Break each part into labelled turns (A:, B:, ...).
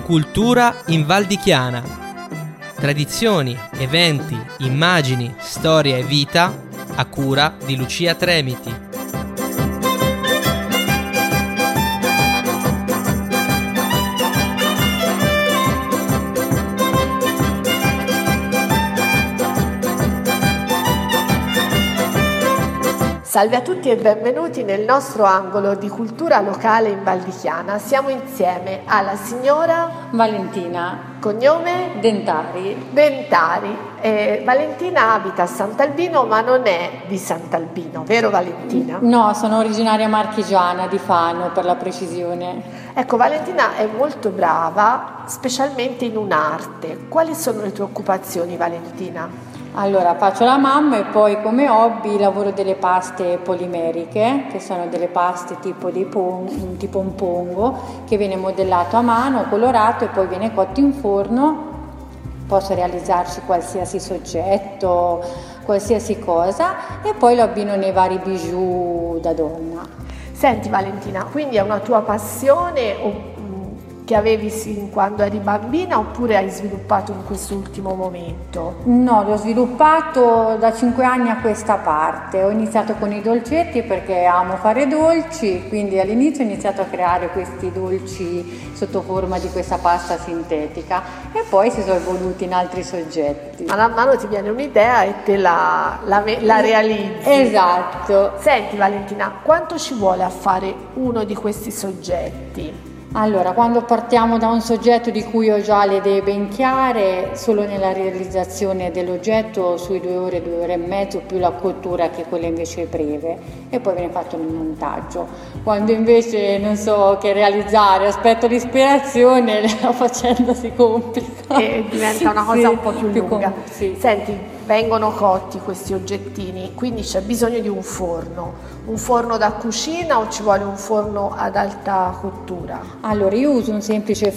A: Cultura in Val di Chiana. Tradizioni, eventi, immagini, storia e vita a cura di Lucia Tremiti.
B: Salve a tutti e benvenuti nel nostro angolo di cultura locale in Val di Chiana. Siamo insieme alla signora
C: Valentina,
B: cognome
C: Dentari.
B: Valentina abita a Sant'Albino, ma non è di Sant'Albino, vero Valentina?
C: No, sono originaria marchigiana, di Fano per la precisione.
B: Ecco, Valentina è molto brava, specialmente in un'arte. Quali sono le tue occupazioni, Valentina?
C: Allora, faccio la mamma e poi come hobby lavoro delle paste polimeriche, che sono delle paste tipo un pongo, che viene modellato a mano, colorato e poi viene cotto in forno. Posso realizzarci qualsiasi soggetto, qualsiasi cosa, e poi lo abbino nei vari bijou da donna.
B: Senti Valentina, quindi è una tua passione che avevi sin quando eri bambina oppure hai sviluppato in quest'ultimo momento?
C: No, l'ho sviluppato da 5 anni a questa parte. Ho iniziato con i dolcetti perché amo fare dolci, quindi all'inizio ho iniziato a creare questi dolci sotto forma di questa pasta sintetica e poi si sono evoluti in altri soggetti.
B: Man mano ti viene un'idea e te la realizzi.
C: Esatto.
B: Senti Valentina, quanto ci vuole a fare uno di questi soggetti?
C: Allora, quando partiamo da un soggetto di cui ho già le idee ben chiare, solo nella realizzazione dell'oggetto sui 2 ore, 2 ore e mezzo, più la cottura che quella invece è breve, e poi viene fatto il montaggio. Quando invece non so che realizzare, aspetto l'ispirazione, la faccenda si complica.
B: E diventa una cosa un po' più lunga.
C: Sì.
B: Senti, vengono cotti questi oggettini, quindi c'è bisogno di un forno da cucina o ci vuole un forno ad alta cottura?
C: Allora, io uso un semplice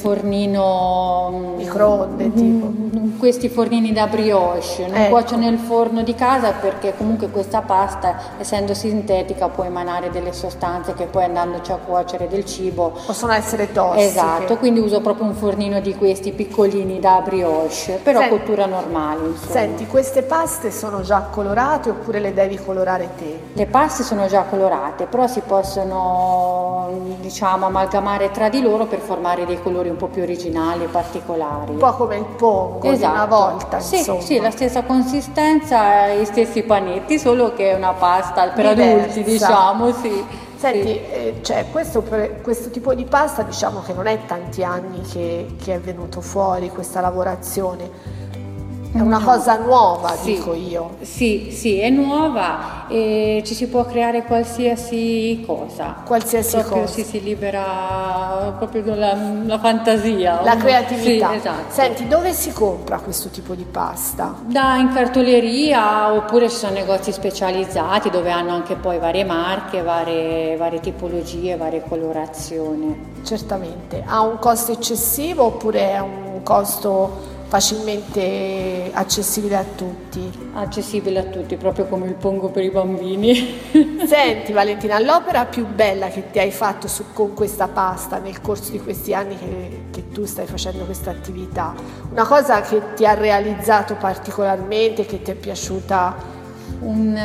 C: fornino
B: microonde tipo.
C: Questi fornini da brioche, non
B: Ecco.
C: cuocio nel forno di casa perché comunque questa pasta, essendo sintetica, può emanare delle sostanze che poi andandoci a cuocere del cibo
B: Possono essere tossiche.
C: Esatto, quindi uso proprio un fornino di questi piccolini da brioche, però
B: Senti,
C: cottura normale, insomma.
B: Senti, queste paste sono già colorate oppure le devi colorare te?
C: Le paste sono già colorate, però si possono, diciamo, amalgamare tra di loro per formare dei colori un po' più originali e particolari.
B: Un po' come il pongo di una volta,
C: sì,
B: insomma.
C: sì, la stessa consistenza, gli stessi panetti, solo che è una pasta per adulti, diciamo, sì.
B: Senti, cioè, questo tipo di pasta, diciamo che non è tanti anni che è venuto fuori questa lavorazione. È una cosa nuova,
C: sì,
B: dico io.
C: Sì, è nuova e ci si può creare qualsiasi cosa.
B: Qualsiasi
C: proprio
B: cosa.
C: si libera proprio con la fantasia.
B: La creatività.
C: Sì, esatto.
B: Senti, dove si compra questo tipo di pasta?
C: In cartoleria, oppure ci sono negozi specializzati dove hanno anche poi varie marche, varie tipologie, varie colorazioni.
B: Certamente. Ha un costo eccessivo oppure è un costo facilmente accessibile a tutti?
C: Accessibile a tutti, proprio come il pongo per i bambini.
B: Senti Valentina, l'opera più bella che ti hai fatto con questa pasta nel corso di questi anni che tu stai facendo questa attività, una cosa che ti ha realizzato particolarmente, che ti è piaciuta?
C: Un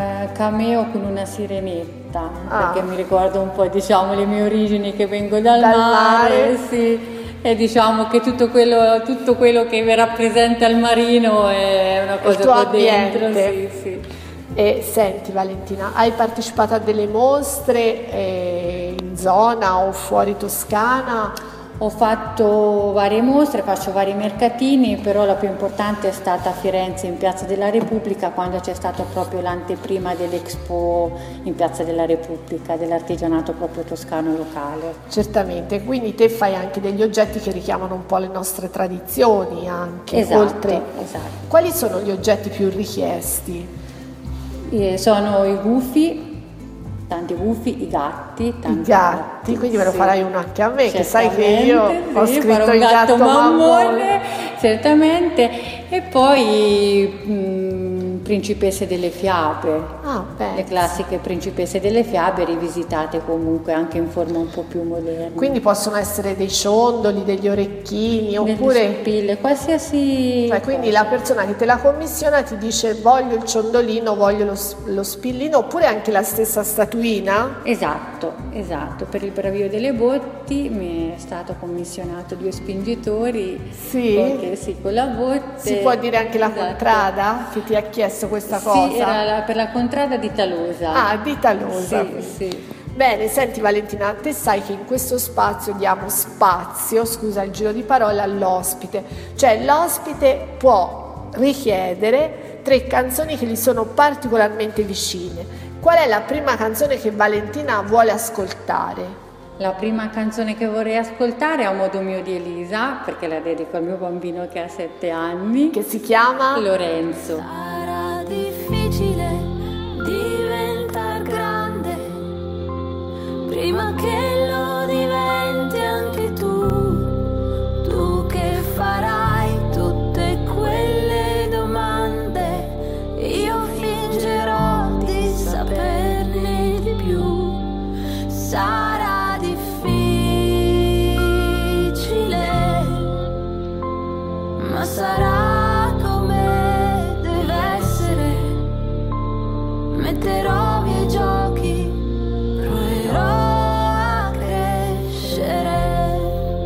C: cameo con una sirenetta, perché mi ricorda un po', diciamo, le mie origini, che vengo dal mare, sì. E diciamo che tutto quello che mi rappresenta il marino è una cosa qua dentro. Sì.
B: E senti Valentina, hai partecipato a delle mostre in zona o fuori Toscana?
C: Ho fatto varie mostre, faccio vari mercatini, però la più importante è stata a Firenze in Piazza della Repubblica, quando c'è stata proprio l'anteprima dell'Expo in Piazza della Repubblica, dell'artigianato proprio toscano locale.
B: Certamente, quindi te fai anche degli oggetti che richiamano un po' le nostre tradizioni anche.
C: Esatto.
B: Quali sono gli oggetti più richiesti?
C: Sono i gufi, tanti gufi, i gatti,
B: quindi me lo farai uno anche a me, che sai che io ho
C: farò
B: scritto
C: un
B: il gatto mammone.
C: certamente, e poi Principesse delle fiabe, le classiche Principesse delle fiabe rivisitate comunque anche in forma un po' più moderna.
B: Quindi possono essere dei ciondoli, degli orecchini, oppure
C: spille, qualsiasi.
B: Cioè, quindi la persona che te la commissiona ti dice voglio il ciondolino, voglio lo spillino, oppure anche la stessa statuina?
C: Esatto. Per il bravio delle botti mi è stato commissionato 2 spingitori. Con la botte.
B: Si può dire anche la contrada che ti ha chiesto questa cosa?
C: Sì, era per la contrada di Talosa.
B: Di Talosa.
C: Sì.
B: Bene, senti Valentina, te sai che in questo spazio diamo spazio, scusa il giro di parole, all'ospite. Cioè l'ospite può richiedere 3 canzoni che gli sono particolarmente vicine. Qual è la prima canzone che Valentina vuole ascoltare?
C: La prima canzone che vorrei ascoltare è A modo mio di Elisa, perché la dedico al mio bambino che ha 7 anni.
B: Che si chiama?
C: Lorenzo.
D: Sarà difficile diventare grande prima che lo diventi anche tu che farai tutte quelle domande, io fingerò di saperne di più. Sarà difficile, ma sarà come deve essere. Metterò via i giochi, proverò a crescere.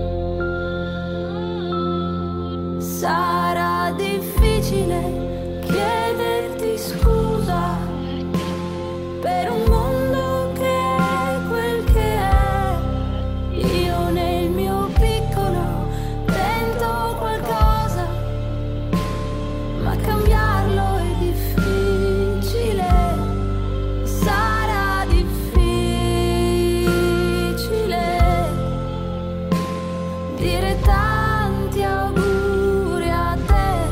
D: Sarà difficile chiederti scusa per un mondo che è quel che è. Io nel mio piccolo tento qualcosa, ma cambiarlo è difficile. Sarà difficile dire tanti auguri a te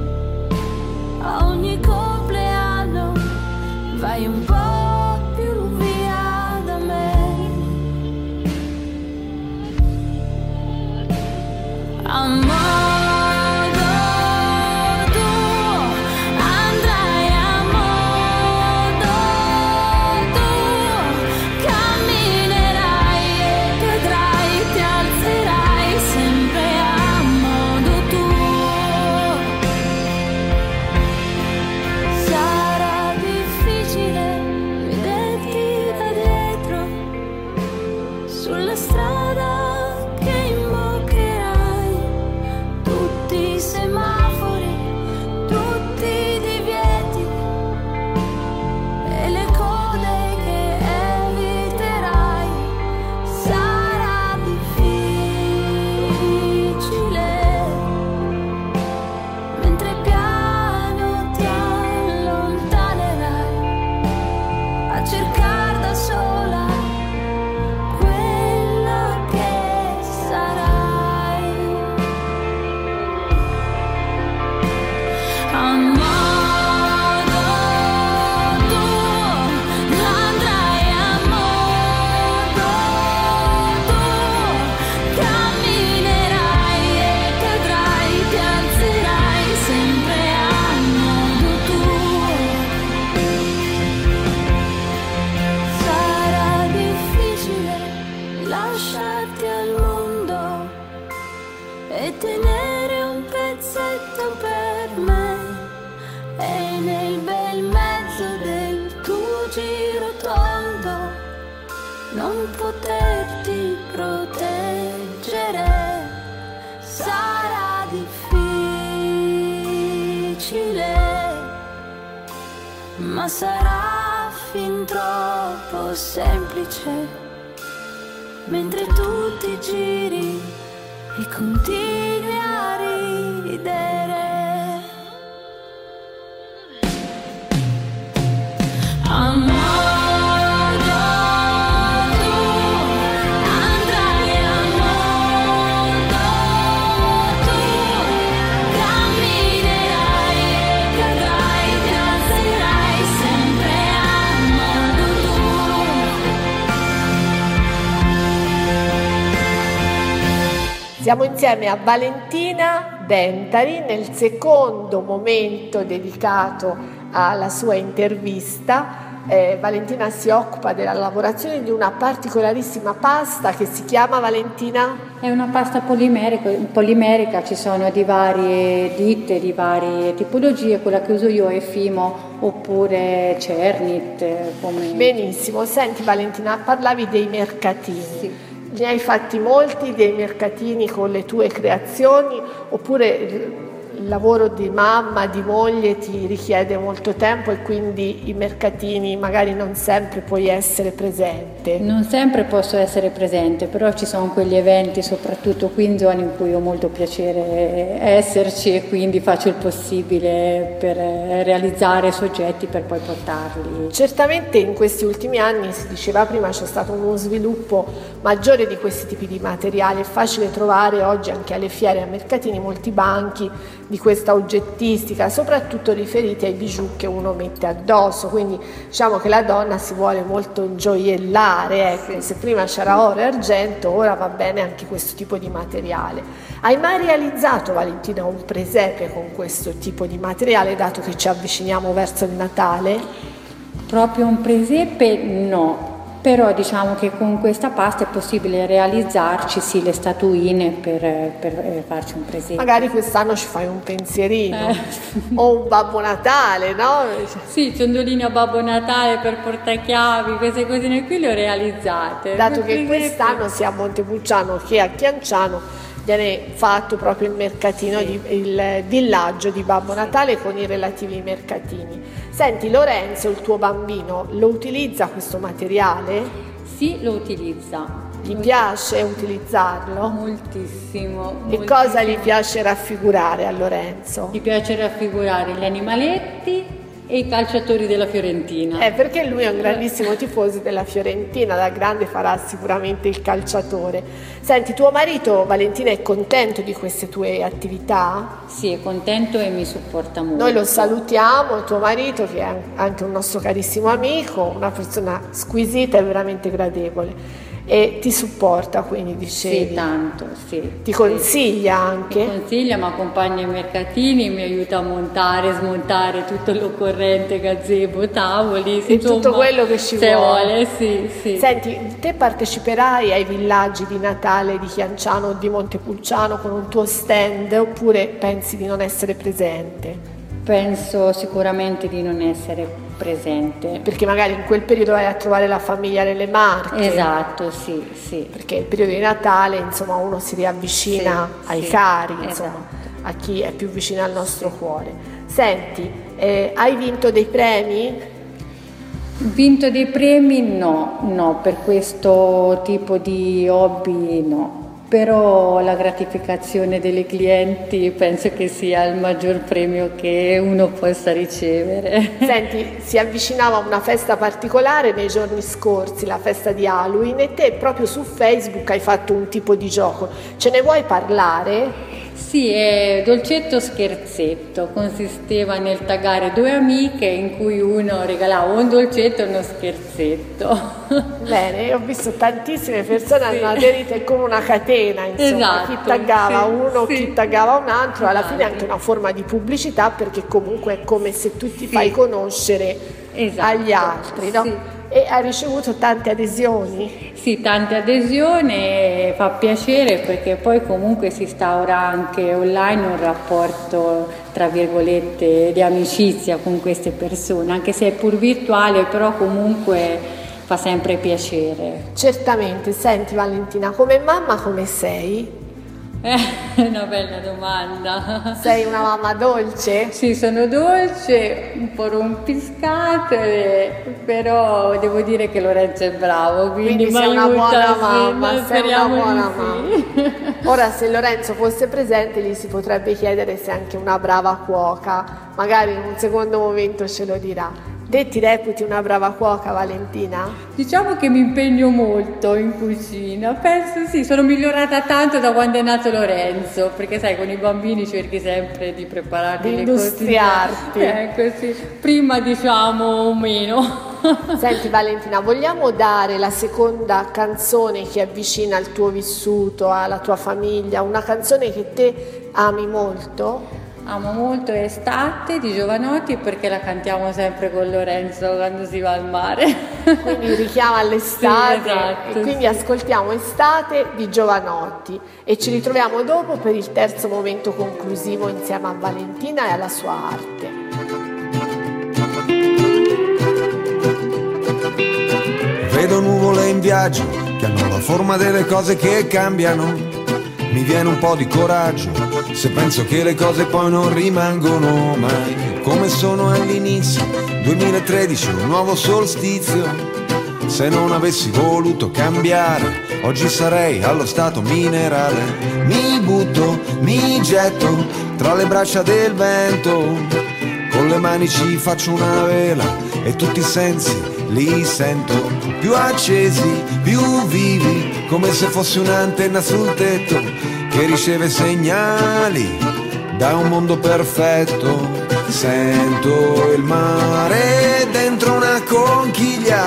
D: a ogni compleanno. Vai un po' più via da me. A modo tuo andrai, a modo tuo camminerai e cadrai, ti alzerai sempre a modo tuo. Sarà difficile vederti da dietro sulla strada che imboccherai, tutti i semafori, tutti i divieti e le code che eviterai. Sarà difficile mentre piano ti allontanerai a cercare da sola quella che sarai. A modo tuo andrai, a modo tuo camminerai e cadrai, ti alzerai sempre a modo tuo. Sarà difficile lasciarti al mondo e tenere un pezzetto per me, e nel bel mezzo del tuo giro tondo non poterti proteggere. Sarà difficile, ma sarà fin troppo semplice mentre tu ti giri e continui a ridere. A modo tuo andrai, a modo tuo camminerai e cadrai, ti alzerai sempre a modo tuo.
B: Siamo insieme a Valentina Dentari nel secondo momento dedicato alla sua intervista. Valentina si occupa della lavorazione di una particolarissima pasta che si chiama, Valentina?
C: È una pasta polimerica, ci sono di varie ditte, di varie tipologie, quella che uso io è Fimo oppure Cernit.
B: Benissimo, senti Valentina, parlavi dei mercatini.
C: Sì.
B: Ne hai fatti molti dei mercatini con le tue creazioni oppure il lavoro di mamma, di moglie ti richiede molto tempo e quindi i mercatini magari non sempre puoi essere presente?
C: Non sempre posso essere presente, però ci sono quegli eventi, soprattutto qui in zona, in cui ho molto piacere esserci e quindi faccio il possibile per realizzare soggetti per poi portarli.
B: Certamente in questi ultimi anni, si diceva prima, c'è stato uno sviluppo maggiore di questi tipi di materiali. È facile trovare oggi anche alle fiere e ai mercatini molti banchi di questa oggettistica, soprattutto riferiti ai bijou che uno mette addosso, quindi diciamo che la donna si vuole molto gioiellare, ecco. Sì. Se prima c'era oro e argento, ora va bene anche questo tipo di materiale. Hai mai realizzato, Valentina, un presepe con questo tipo di materiale, dato che ci avviciniamo verso il Natale?
C: Proprio un presepe no. Però diciamo che con questa pasta è possibile realizzarci sì le statuine per farci un presepe.
B: Magari quest'anno ci fai un pensierino o un Babbo Natale, no?
C: Sì, ciondolini a Babbo Natale per portachiavi, queste cosine qui le ho realizzate.
B: Dato che quest'anno sia a Montepulciano che a Chianciano viene fatto proprio il mercatino,
C: sì,
B: il villaggio di Babbo Natale con i relativi mercatini. Senti, Lorenzo, il tuo bambino, lo utilizza questo materiale?
C: Sì, lo utilizza.
B: Gli piace utilizzarlo?
C: Moltissimo.
B: E cosa gli piace raffigurare a Lorenzo?
C: Gli piace raffigurare gli animaletti e i calciatori della Fiorentina.
B: Perché lui è un grandissimo tifoso della Fiorentina, da grande farà sicuramente il calciatore. Senti, tuo marito, Valentina, è contento di queste tue attività?
C: Sì, è contento e mi supporta molto.
B: Noi lo salutiamo, tuo marito, che è anche un nostro carissimo amico, una persona squisita e veramente gradevole. E ti supporta, quindi dicevi?
C: Sì, tanto, sì.
B: Ti consiglia anche?
C: Mi consiglia, mi accompagna ai mercatini, mi aiuta a montare, smontare tutto l'occorrente, gazebo, tavoli,
B: e insomma, tutto quello che ci vuole.
C: Sì, sì.
B: Senti, te parteciperai ai villaggi di Natale di Chianciano o di Montepulciano con un tuo stand oppure pensi di non essere presente?
C: Penso sicuramente di non essere presente.
B: Perché magari in quel periodo vai a trovare la famiglia nelle Marche.
C: Esatto, sì, sì.
B: Perché il periodo di Natale, insomma, uno si riavvicina ai cari, insomma, a chi è più vicino al nostro cuore. Senti, hai vinto dei premi?
C: Vinto dei premi? No, per questo tipo di hobby no. Però la gratificazione delle clienti penso che sia il maggior premio che uno possa ricevere.
B: Senti, si avvicinava una festa particolare nei giorni scorsi, la festa di Halloween, e te proprio su Facebook hai fatto un tipo di gioco. Ce ne vuoi parlare?
C: Sì, è dolcetto scherzetto, consisteva nel taggare due amiche in cui uno regalava un dolcetto e uno scherzetto.
B: Bene, ho visto tantissime persone hanno aderito, è come una catena, insomma,
C: esatto,
B: chi taggava uno,
C: sì,
B: chi taggava un altro, alla fine è anche una forma di pubblicità perché comunque è come se tu ti fai conoscere agli altri, no?
C: Sì.
B: E hai ricevuto tante adesioni?
C: Sì, tante adesioni, fa piacere perché poi comunque si instaura anche online un rapporto, tra virgolette, di amicizia con queste persone, anche se è pur virtuale, però comunque fa sempre piacere.
B: Certamente. Senti Valentina, come mamma come sei?
C: È una bella domanda.
B: Sei una mamma dolce?
C: Sì, sono dolce, un po' rompiscate, però devo dire che Lorenzo è bravo, quindi
B: sei una buona mamma, sei una buona
C: mamma.
B: Ora, se Lorenzo fosse presente, gli si potrebbe chiedere se è anche una brava cuoca, magari in un secondo momento ce lo dirà. Te ti reputi una brava cuoca, Valentina?
C: Diciamo che mi impegno molto in cucina, penso sì, sono migliorata tanto da quando è nato Lorenzo, perché sai, con i bambini cerchi sempre di prepararti
B: di
C: le
B: industriarti.
C: Ecco, sì. Prima diciamo meno.
B: Senti Valentina, vogliamo dare la seconda canzone che avvicina al tuo vissuto, alla tua famiglia, una canzone che te ami molto?
C: Amo molto Estate di Jovanotti perché la cantiamo sempre con Lorenzo quando si va al mare.
B: Quindi richiama all'estate.
C: Sì, esatto,
B: e quindi
C: sì.
B: ascoltiamo Estate di Jovanotti e ci ritroviamo dopo per il terzo momento conclusivo insieme a Valentina e alla sua arte.
E: Vedo nuvole in viaggio che hanno la forma delle cose che cambiano. Mi viene un po' di coraggio se penso che le cose poi non rimangono mai come sono all'inizio. 2013, un nuovo solstizio. Se non avessi voluto cambiare, oggi sarei allo stato minerale. Mi butto, mi getto tra le braccia del vento. Con le mani ci faccio una vela e tutti i sensi li sento più accesi, più vivi, come se fossi un'antenna sul tetto che riceve segnali da un mondo perfetto. Sento il mare dentro una conchiglia.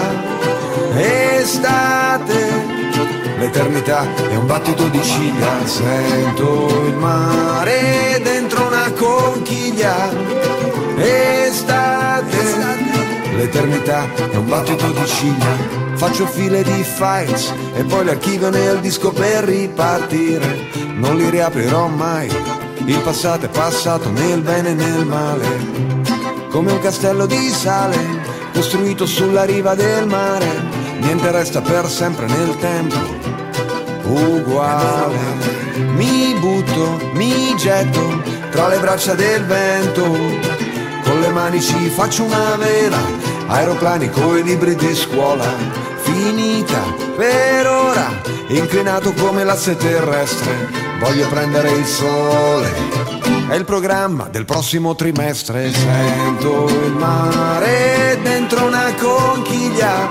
E: Estate, l'eternità è un battito di ciglia. Sento il mare dentro una conchiglia. Estate, l'eternità è un battito di ciglia. Faccio file di files e poi le archivio nel disco per ripartire. Non li riaprirò mai, il passato è passato nel bene e nel male. Come un castello di sale costruito sulla riva del mare. Niente resta per sempre nel tempo, uguale. Mi butto, mi getto tra le braccia del vento. Con le mani ci faccio una vela, aeroplani coi libri di scuola. Finita per ora, inclinato come l'asse terrestre. Voglio prendere il sole, è il programma del prossimo trimestre. Sento il mare dentro una conchiglia.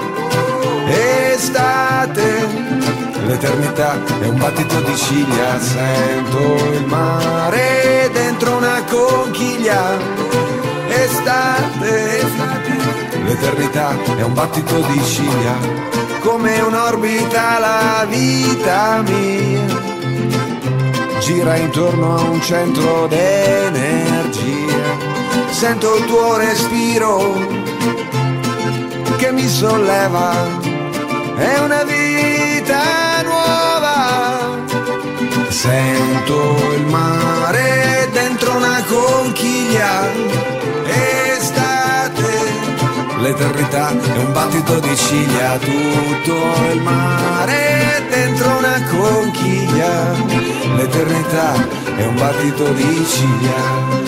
E: Estate, l'eternità è un battito di ciglia. Sento il mare dentro una conchiglia. Estate, l'eternità è un battito di ciglia. Come un'orbita la vita mia gira intorno a un centro d'energia. Sento il tuo respiro che mi solleva. È una vita nuova. Sento il mare dentro una conchiglia. L'eternità è un battito di ciglia. Tutto il mare dentro una conchiglia. L'eternità è un battito di ciglia.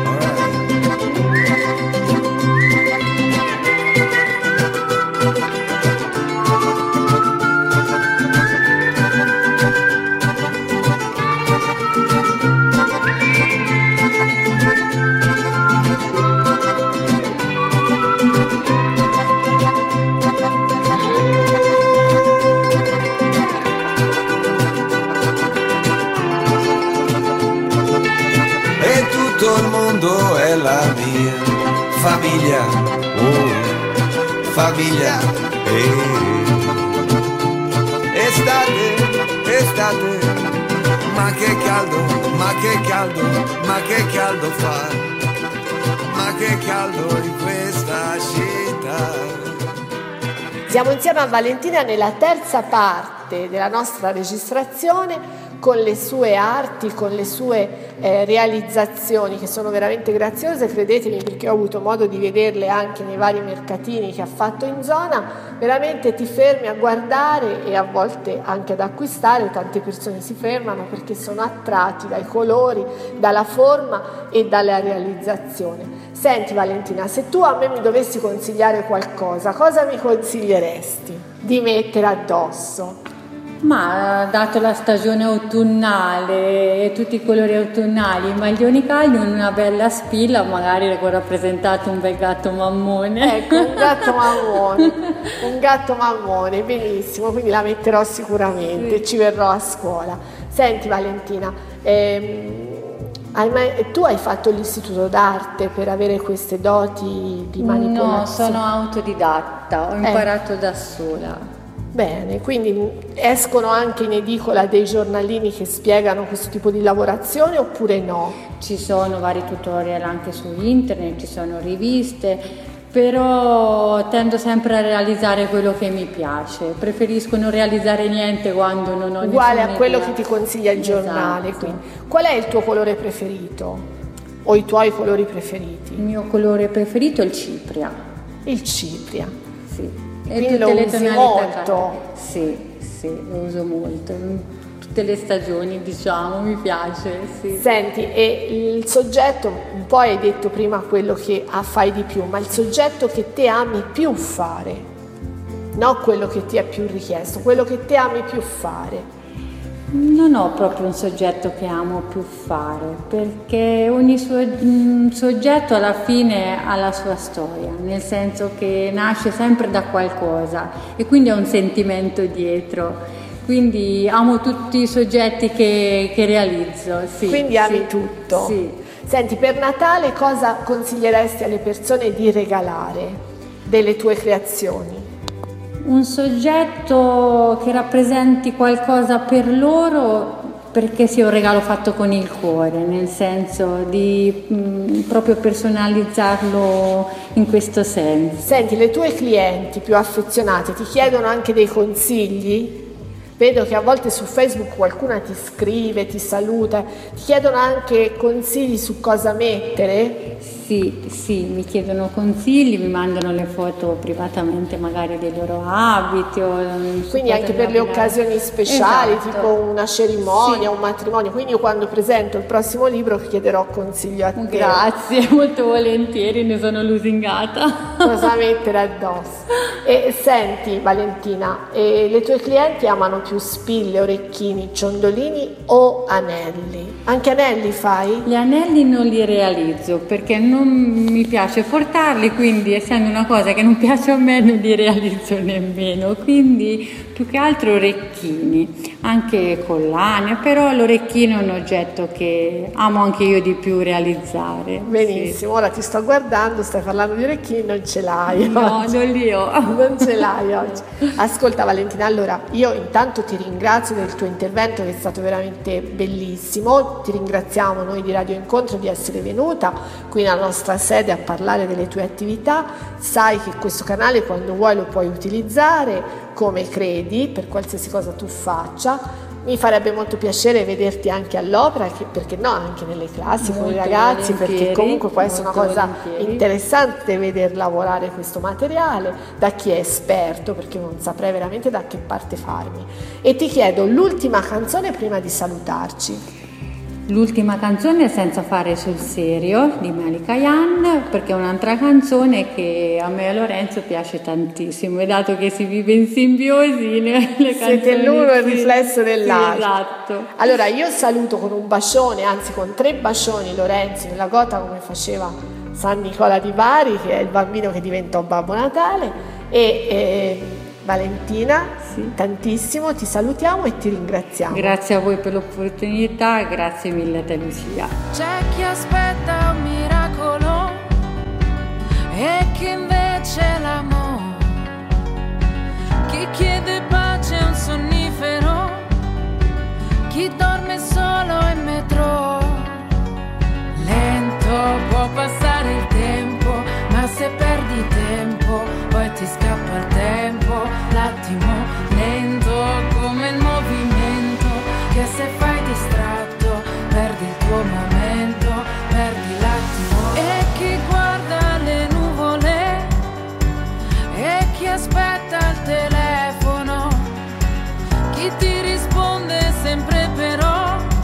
E: È la mia famiglia, oh, famiglia, Estate, estate, ma che caldo, ma che caldo, ma che caldo fa, ma che caldo in questa città.
B: Siamo insieme a Valentina nella terza parte della nostra registrazione, con le sue arti, con le sue realizzazioni che sono veramente graziose, credetemi, perché ho avuto modo di vederle anche nei vari mercatini che ha fatto in zona. Veramente ti fermi a guardare e a volte anche ad acquistare. Tante persone si fermano perché sono attratti dai colori, dalla forma e dalla realizzazione. Senti Valentina, se tu a me mi dovessi consigliare qualcosa, cosa mi consiglieresti di mettere addosso?
C: Ma dato la stagione autunnale e tutti i colori autunnali, i maglioni caldi in una bella spilla, magari con rappresentato un bel gatto mammone.
B: Ecco, un gatto mammone, benissimo, quindi la metterò sicuramente, ci verrò a scuola. Senti Valentina, tu hai fatto l'istituto d'arte per avere queste doti di manipolazione?
C: No, sono autodidatta, ho imparato da sola.
B: Bene, quindi escono anche in edicola dei giornalini che spiegano questo tipo di lavorazione oppure no?
C: Ci sono vari tutorial anche su internet, ci sono riviste, però tendo sempre a realizzare quello che mi piace. Preferisco non realizzare niente quando non ho
B: uguale
C: nessuna
B: a quello
C: idea.
B: che ti consiglia il giornale.
C: Esatto.
B: Quindi. Qual è il tuo colore preferito? O i tuoi colori preferiti?
C: Il mio colore preferito è il cipria.
B: Il cipria.
C: Sì.
B: Quindi lo usi molto?
C: Sì, lo uso molto. In tutte le stagioni, diciamo, mi piace, sì.
B: Senti, e il soggetto, un po' hai detto prima quello che fai di più, ma il soggetto che te ami più fare, non quello che ti è più richiesto, quello che te ami più fare.
C: Non ho proprio un soggetto che amo più fare, perché ogni soggetto alla fine ha la sua storia, nel senso che nasce sempre da qualcosa e quindi ha un sentimento dietro. Quindi amo tutti i soggetti che realizzo. Sì,
B: quindi ami tutto.
C: Sì.
B: Senti, per Natale cosa consiglieresti alle persone di regalare delle tue creazioni?
C: Un soggetto che rappresenti qualcosa per loro, perché sia un regalo fatto con il cuore, nel senso di proprio personalizzarlo in questo senso.
B: Senti, le tue clienti più affezionate ti chiedono anche dei consigli? Vedo che a volte su Facebook qualcuna ti scrive, ti saluta, ti chiedono anche consigli su cosa mettere?
C: Sì, mi chiedono consigli, mi mandano le foto privatamente magari dei loro abiti.
B: Quindi anche per le occasioni speciali,
C: esatto.
B: tipo una cerimonia,
C: Sì.
B: un matrimonio. Quindi io quando presento il prossimo libro chiederò consiglio a te.
C: Grazie, molto volentieri, ne sono lusingata.
B: Cosa mettere addosso. E senti Valentina, le tue clienti amano più spille, orecchini, ciondolini o anelli? Anche anelli fai?
C: Gli anelli non li realizzo perché non mi piace portarli, quindi essendo una cosa che non piace a me non li realizzo nemmeno, quindi più che altro orecchini, anche collane, però l'orecchino è un oggetto che amo anche io di più realizzare.
B: Benissimo, ora ti sto guardando, stai parlando di orecchini, non ce l'hai.
C: No,
B: oggi.
C: non li ho.
B: Non ce l'hai oggi. Ascolta Valentina, allora io intanto ti ringrazio del tuo intervento che è stato veramente bellissimo, ti ringraziamo noi di Radio Incontro di essere venuta qui nella nostra sede a parlare delle tue attività, sai che questo canale quando vuoi lo puoi utilizzare come credi per qualsiasi cosa tu faccia. Mi farebbe molto piacere vederti anche all'opera, perché no, anche nelle classi con i ragazzi, perché comunque può essere una cosa interessante veder lavorare questo materiale da chi è esperto, perché non saprei veramente da che parte farmi. E ti chiedo l'ultima canzone prima di salutarci.
C: L'ultima canzone è Senza fare sul serio di Malika Yan, perché è un'altra canzone che a me e a Lorenzo piace tantissimo, e dato che si vive in simbiosi le
B: siete l'uno il riflesso dell'altro.
C: Sì, esatto.
B: Allora io saluto con un bacione, anzi con 3 bacioni Lorenzo nella gota come faceva San Nicola di Bari, che è il bambino che diventò Babbo Natale, e Valentina, sì, tantissimo, ti salutiamo e ti ringraziamo.
C: Grazie a voi per l'opportunità, grazie mille a te Lucia.
D: C'è chi aspetta un miracolo e chi invece l'amore, chi chiede pace a un sonnifero, chi dorme solo in metro. Lento può passare il tempo, ma se perdi tempo poi ti scappa il tempo. L'attimo lento come il movimento, che se fai distratto perdi il tuo momento, perdi l'attimo. E chi guarda le nuvole e chi aspetta il telefono, chi ti risponde sempre però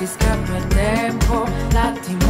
D: ti scappa il tempo, l'attimo